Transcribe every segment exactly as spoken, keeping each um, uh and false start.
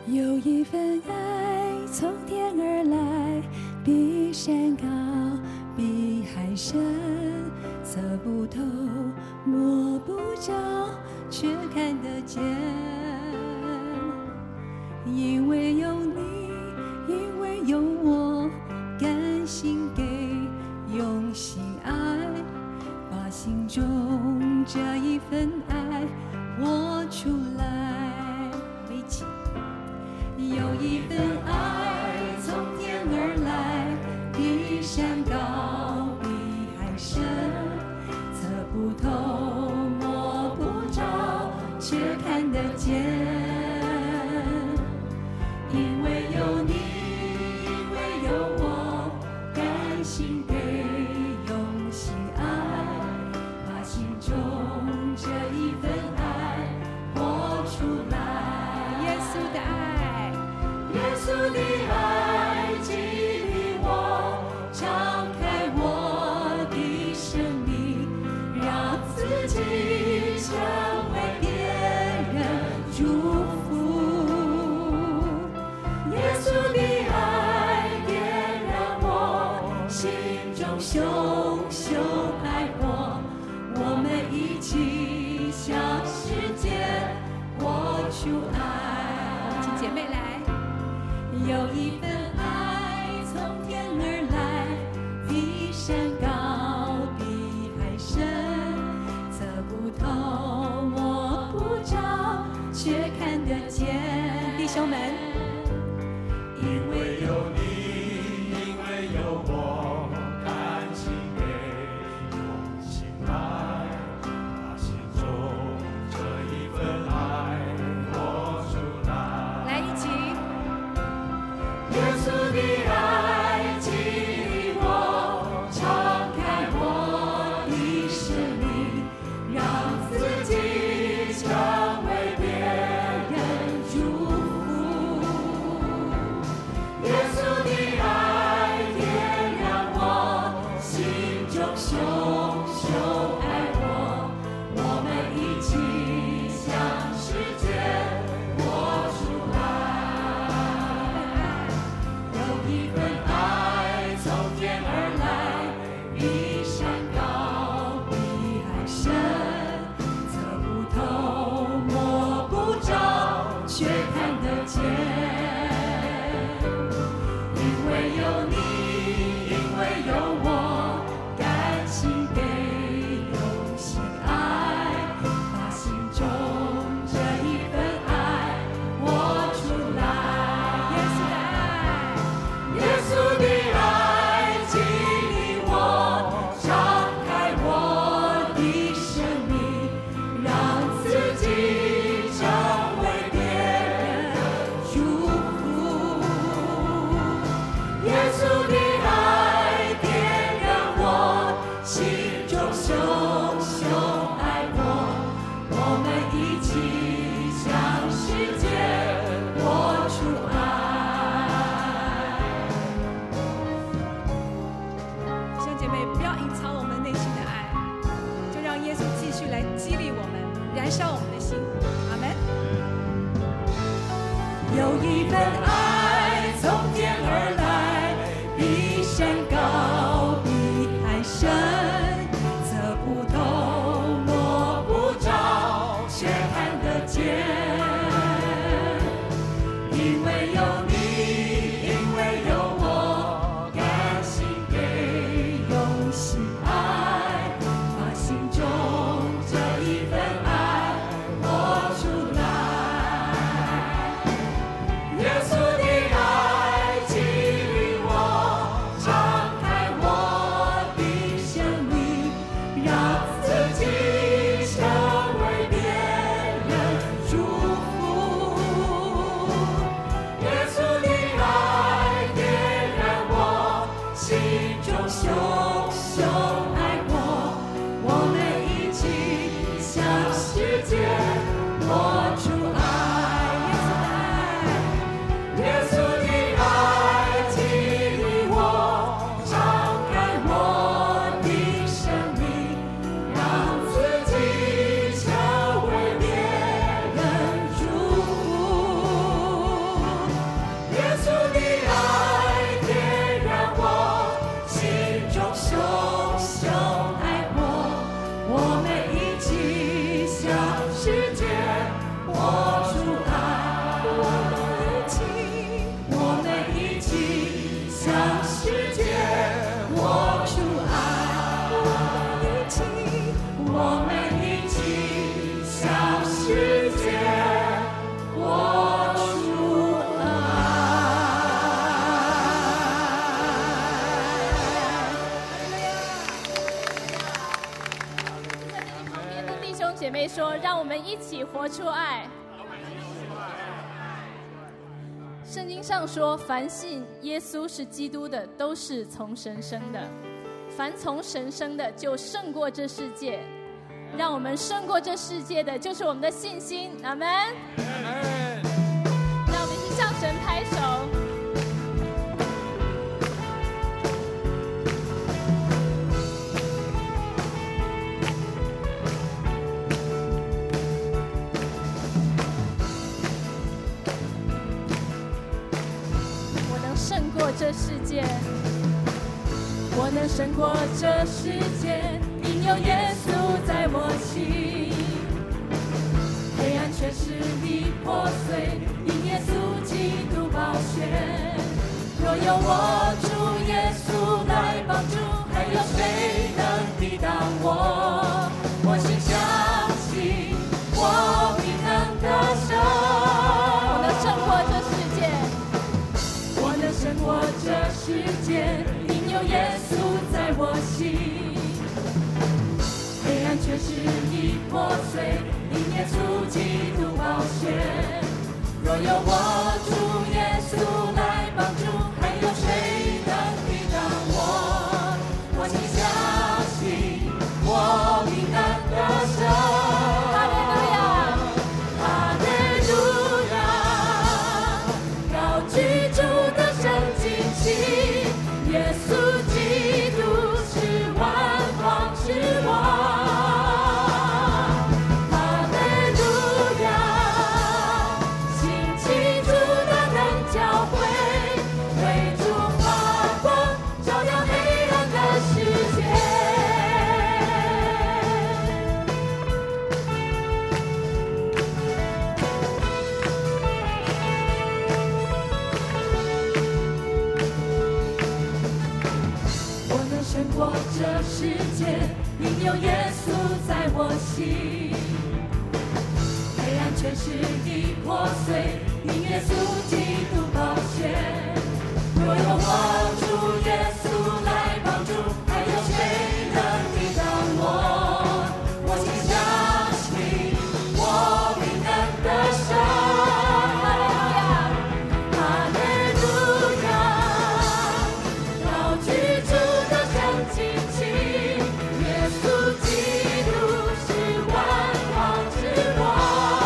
有一份爱从天而来，比山高，比海深，测不透，摸不着，却看得见。因为有你，因为有我，甘心给，用心爱，把心中这一份爱活出来。我们一起。有一份爱从天而来，比山高，比海深，测不透，摸不着，却看得见。因为有你，因为有我，甘心给，用心爱，把心中这一份爱活出来。耶稣的爱，耶稣的爱激励我，敞开我的生命，让自己成为别人祝福。耶稣的爱点燃我心中熊熊爱火，我们一起向世界活出爱。请姐妹来。有一份爱从天而来，比山高，比海深，测不透，摸不着，却看得见。弟兄们，因为有你，因为有我，甘心给，用心爱，把心中这一份爱活出来。来，一起。耶稣的爱激励我，敞开我的生命，让自己成为别人祝福。耶稣的爱点燃我心中熊熊爱火，我们一起向世界活出来。有一份爱从天而来，比山高，比海深，测不透，摸不着，却看得见。因为有你，因为有我，甘心给，用心爱，把心中这一份爱活出来。耶稣的爱，耶稣的爱激励我，敞开我的生命，让自己成为别人祝福。耶稣的爱点燃我心中熊熊爱火，我们一起向世界活出爱。弟兄姐妹，不要隐藏我们内心的爱，就让耶稣继续来激励我们，燃烧我们的心。阿门。有一份爱从天而来，比山高，比海深，测不透，摸不着，却看得见。因为有你，因为有我，甘心给，用心爱，把心中这一份爱活出来。耶稣的爱激励我，敞开我的生命，让自己成为别人祝福。 活出爱，我们一起向世界活出爱，我们一起向世界活出姐妹说：“让我们一起活出爱。”圣经上说：“凡信耶稣是基督的，都是从神生的；凡从神生的，就胜过这世界。让我们胜过这世界的，就是我们的信心。”阿们。让我们一起向神拍手。胜过这世界，我能胜过这世界，因有耶稣在我心。黑暗却是已破碎，因耶稣基督宝血。若有我主耶稣来帮助，还有谁能抵挡我？我心相信，我必能得胜。我能胜过这世界。胜过这世界，因有耶稣在我心。黑暗却是已破碎，因耶稣基督宝血。若有我主耶稣来帮助，还有谁能抵挡我？我心相信，我必能得胜。哈利路亚，哈利路亚，高举主的耶稣基督是万王之王，哈利路亚！兴起主的能教会，为主发光，照亮黑暗的世界。胜过这世界，因有耶稣在我心。黑暗却是已破碎，因耶稣基督宝血。若有我主耶稣来帮助，还有谁能抵挡我？我心相信，我必能得胜。哈利路亚，高举主的耶稣基督是万王之王，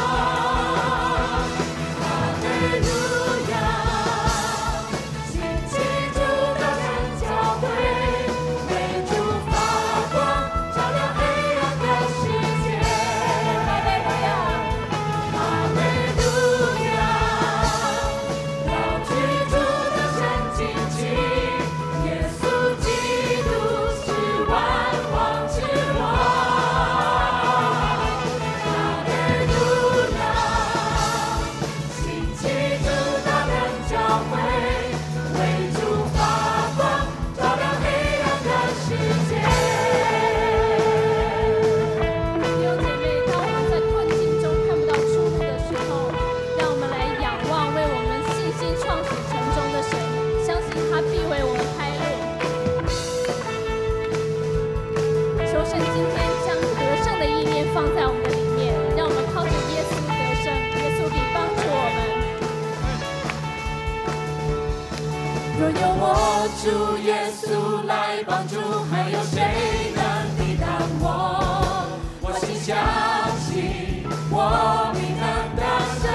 哈利路亚！兴起主的真教会，为主发光，照亮黑暗的世界。哈利路亚，哈利路亚！高举主的真旌旗，耶稣基督是万王之王，哈利路亚！兴起主的真教会，为主发光，照亮黑暗的世界。弟兄姐妹，当我们在困境中看不到出路的时候，让我们来仰望为我们信心创始成终的神，相信他必为我们开路。求神今天将得胜的意念放在我们的里面，让我们靠着耶稣得胜，耶稣必帮助我们。若有我主耶稣来帮助，还有谁能抵挡我？我心相信，我必能得胜。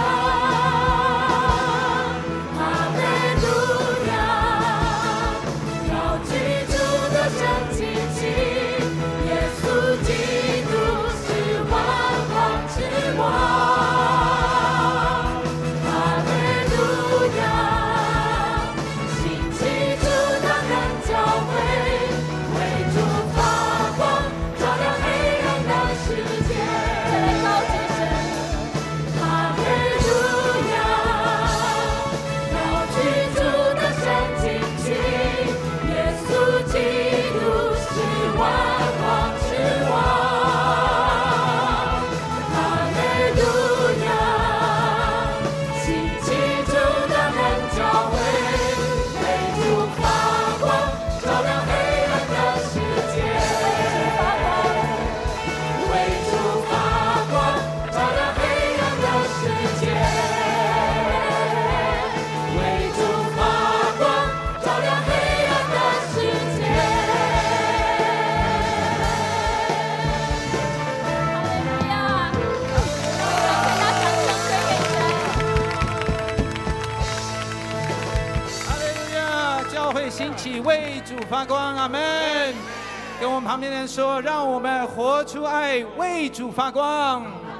哈利路亚，高举主的真旌旗，耶稣基督是万王之王，哈利路亚！兴起主的真教会，为主发光，照亮黑暗的世界。再来高举神。 兴起，为主发光。阿们。跟我们旁边的人说，让我们活出爱，为主发光。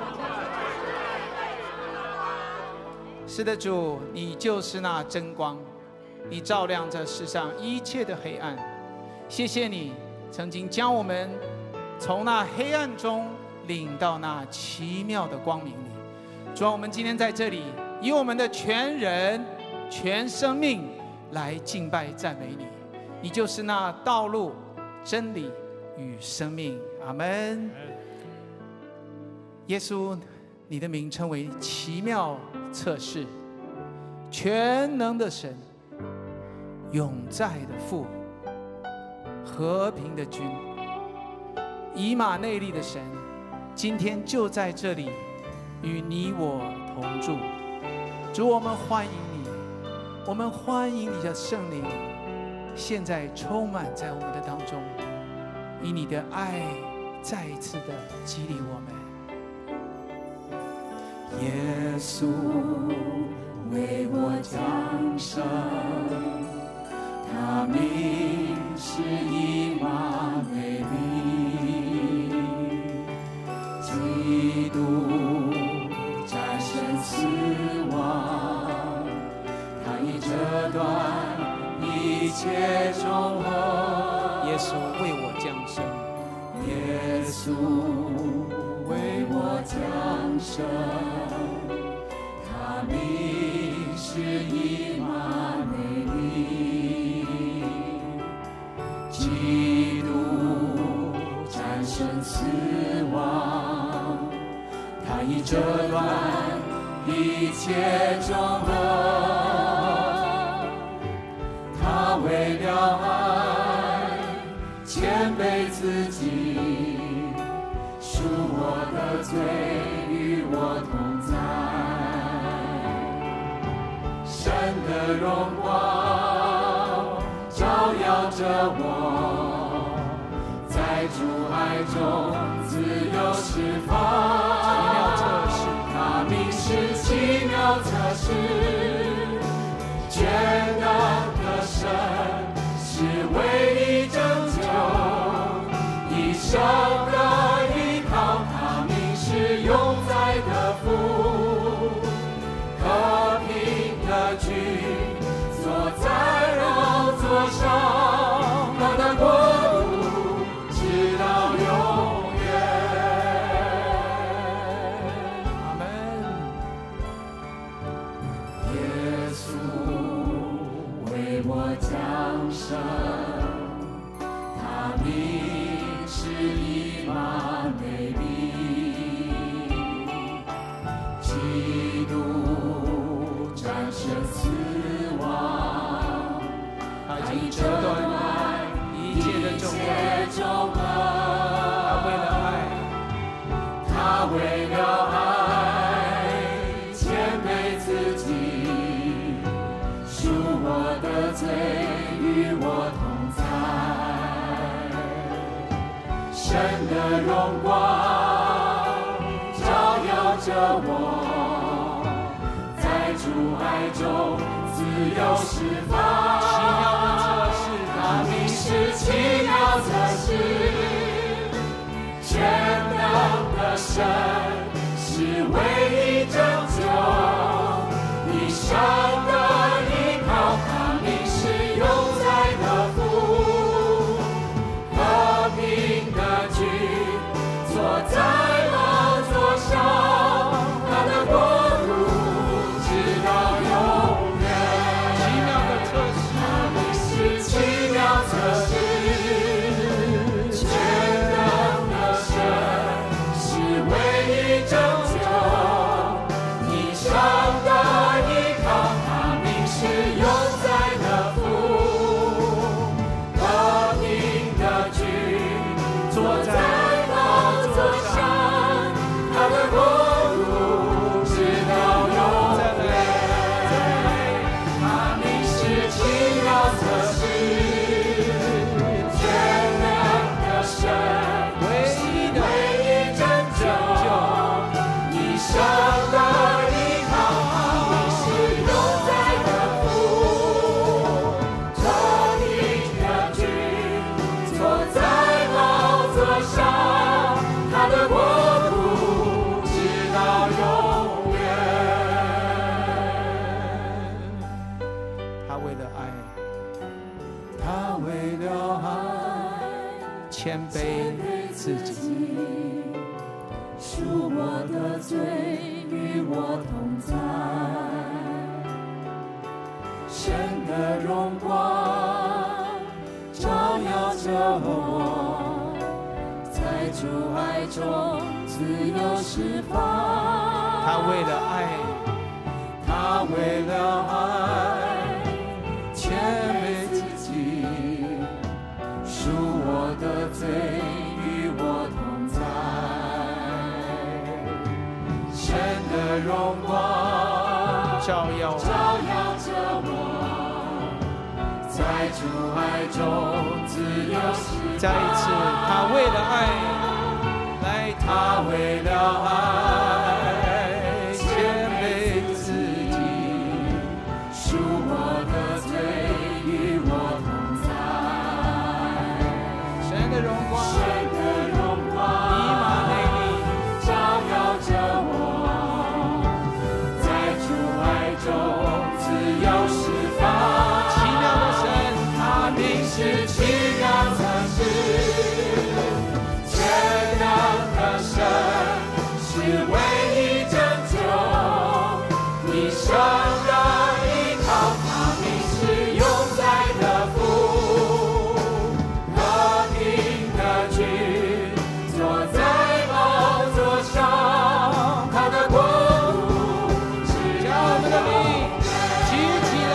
是的，主，你就是那真光，你照亮这世上一切的黑暗。谢谢你曾经将我们从那黑暗中领到那奇妙的光明里。主啊，我们今天在这里，以我们的全人、全生命来敬拜赞美你。你就是那道路、真理与生命。阿们。耶稣，你的名称为奇妙测试，全能的神，永在的父，和平的君，以马内利的神，今天就在这里与你我同住。主，我们欢迎你，我们欢迎你的圣灵现在充满在我们的当中，以你的爱再一次的激励我们。耶稣为我降生，他名是以马内利，基督战胜死亡，他已折断一切中恶。耶稣为我降生，耶稣为我降生，他名是以马内利，基督战胜死亡，他已折断一切中恶，他为了爱谦卑自己，赎我的罪，与我同在。神的荣光照耀着我，在主爱中自由释放。奇妙测试，他名是奇妙测试，全能的神是唯一拯救，一生的依靠，他名是永在的父，和平的君，坐在宝座上，他的国度直到永远。阿们。耶稣为我降生，他名是以马内利，基督战胜死亡，他已折断一切的重恶。他为了爱，他为了爱谦卑自己，赎我的罪，与我同在。神的荣光照耀着我，在主爱中自由释放。奇妙的测试，他名是奇妙测试，全能的神是唯一拯救，一生的依靠，他名是永在的父，和平的君，坐在宝座上，他的国度直到永远。奇妙的测试，他名是奇妙测试，全能的神是唯一远。他为了爱，他为了爱，谦卑自己， 赎我的罪，与我同在。神的荣光照耀着我，在主爱中自由释放。 他为了爱， 他为了爱，谦卑自己，赎我的罪，与我同在。神的荣光照耀照耀着我，在主爱中自由释放。 再一次，他为了爱，来，他为了爱，谦卑自己， 赎我的罪，与我同在。 神的荣光， 神的荣光以马内利照耀着我，在主爱中自由释放。 奇妙的神， 他名是奇妙测试，全能的神是唯一拯救你生的依靠。他名是永在的父，和平的君，坐在宝座上，他的国度是将我们的名举起来。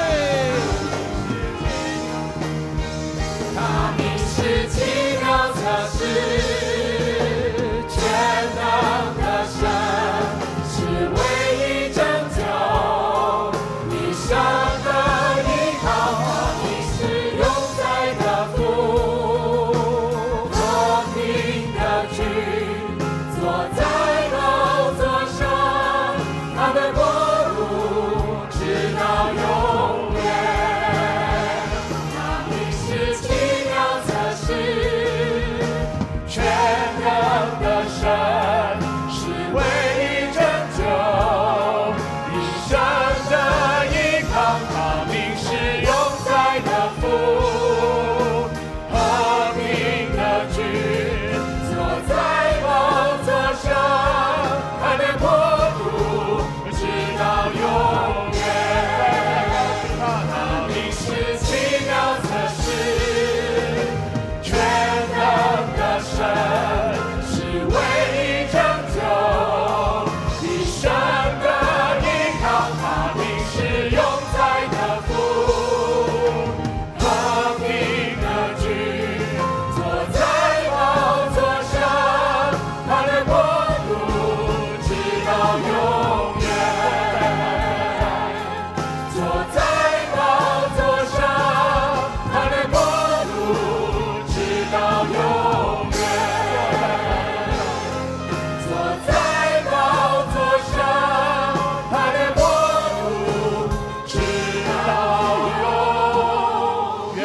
他名是奇妙测试，全能的神是唯一拯救你生的依靠。他名是永在的父，和平的君，坐在宝座上，他的国度直到永远。他名是奇妙测试，全能的神是唯一拯救你生的依靠。他名是永在的父，和平的君，坐在宝座上，他的国度直到永远。他名是奇妙测试，全能的神是唯一拯救你生的依靠。他名是永在的父，和平的君，坐在宝座上，他的国度直到永远。坐在宝座上，他的国度直到永远。坐在宝座上，他的国度直到永远。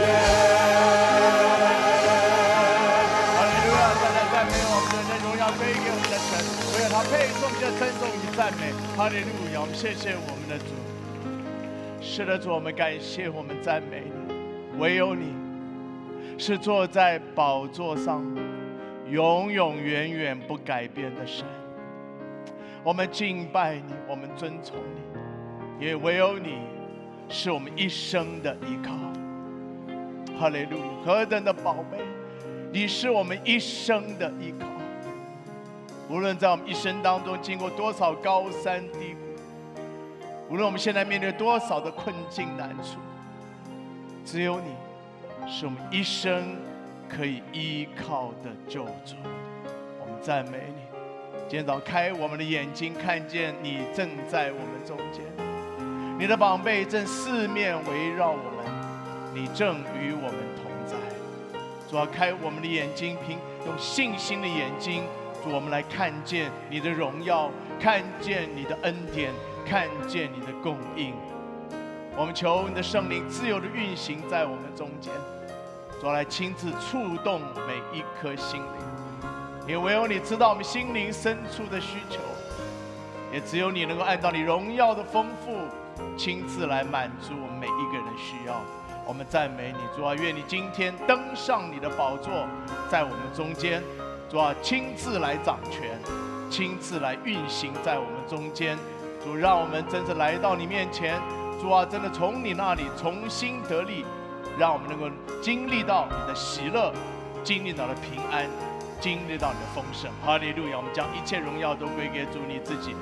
哈利路亚！再来赞美我们的荣耀归给我们的神，唯有他配受我们的称颂与赞美。哈利路亚！我们谢谢我们的主。是的，主，我们感谢，我们赞美你。唯有你是坐在宝座上，永永远远不改变的神。我们敬拜你，我们尊崇你，因为唯有你是我们一生的依靠。哈利路亚！何等的宝贝！你是我们一生的依靠。无论在我们一生当中经过多少高山低谷，无论我们现在面对多少的困境难处，只有你是我们一生可以依靠的救主。我们赞美你。今天早开我们的眼睛，看见你正在我们中间，你的宝贝正四面围绕我们，你正与我们同在。主要开我们的眼睛，凭用信心的眼睛，主，我们来看见你的荣耀，看见你的恩典，看见你的供应。我们求你的圣灵自由的运行在我们中间，主要来亲自触动每一颗心灵，因为唯有你知道我们心灵深处的需求。 也只有你能够按照你荣耀的丰富，亲自来满足我们每一个人的需要。我们赞美你，主啊，愿你今天登上你的宝座，在我们中间，主啊，亲自来掌权，亲自来运行在我们中间。主，让我们真正来到你面前，主啊，真的从你那里重新得力，让我们能够经历到你的喜乐，经历到了平安，经历到你的丰盛。哈利路亚！我们将一切荣耀都归给主你自己。